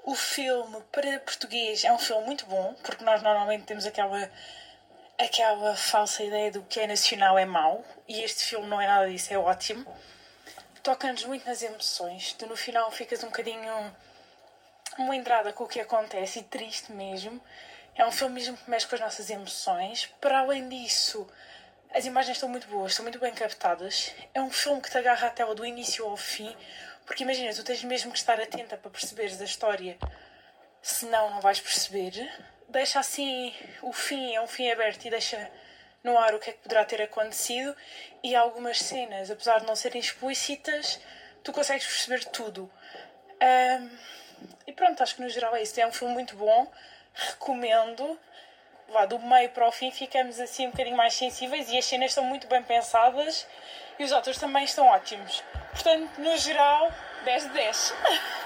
O filme, para português, é um filme muito bom, porque nós normalmente temos aquela falsa ideia do que é nacional é mau, e este filme não é nada disso, é ótimo. Toca-nos muito nas emoções. Tu no final ficas um bocadinho melindrada com o que acontece e triste mesmo. É um filme mesmo que mexe com as nossas emoções. Para além disso, as imagens estão muito boas, estão muito bem captadas. É um filme que te agarra à tela do início ao fim, porque imagina, tu tens mesmo que estar atenta para perceberes a história, senão não vais perceber. Deixa assim o fim, é um fim aberto e deixa no ar o que é que poderá ter acontecido, e algumas cenas, apesar de não serem explícitas, tu consegues perceber tudo. E pronto, acho que no geral é isso. É um filme muito bom, recomendo. Do meio para o fim ficamos assim um bocadinho mais sensíveis e as cenas estão muito bem pensadas e os atores também estão ótimos. Portanto, no geral, 10 de 10.